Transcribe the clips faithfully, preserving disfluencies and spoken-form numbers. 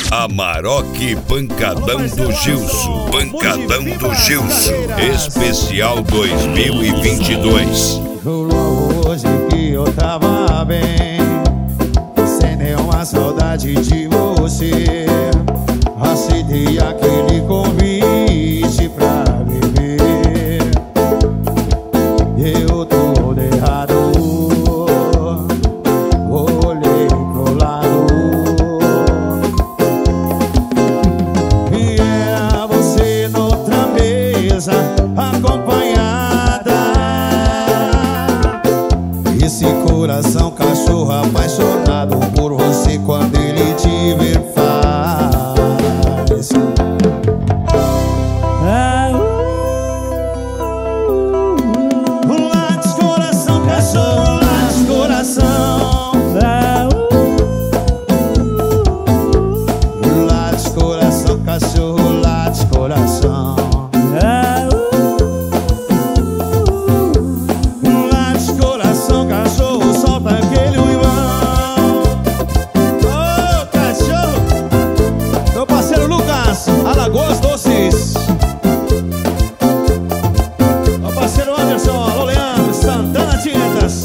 Amarok Pancadão do Gilson. Pancadão do Gilson. Especial dois mil e vinte e dois. Rolou hoje que eu tava bem, sem nenhuma saudade de você. Aceitei aquele convite pra beber. Eu tô errado. Olhei pro lado e era você noutra mesa, acompanhada. Esse coração cachorro apaixonado por você, quando ele te ver faz ah, uh, uh, late coração cachorro, late coração ah, uh, late coração cachorro, late coração ah, uh, late coração cachorro, solta aquele uivão. Ô cachorro, meu parceiro Lucas, Alagoas Doces. Meu parceiro Anderson, alô Leandro, Santana Tintas.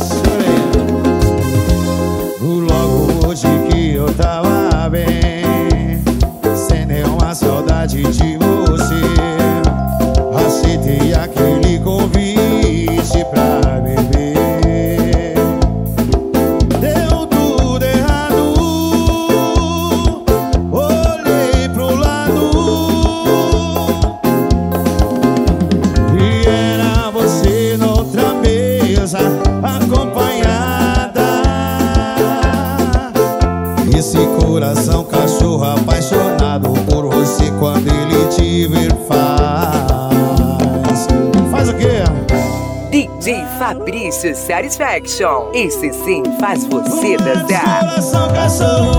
Logo hoje que eu tava bem, sem nenhuma saudade de você, aceitei aquele convite pra beber. Deu tudo errado. Olhei pro lado e era você noutra mesa, acompanhada. Esse coração cachorro apaixonado por você, quando ele te ver faz faz o quê? D J Fabrício Satisfaction. Esse sim faz você dançar. Coração cachorro,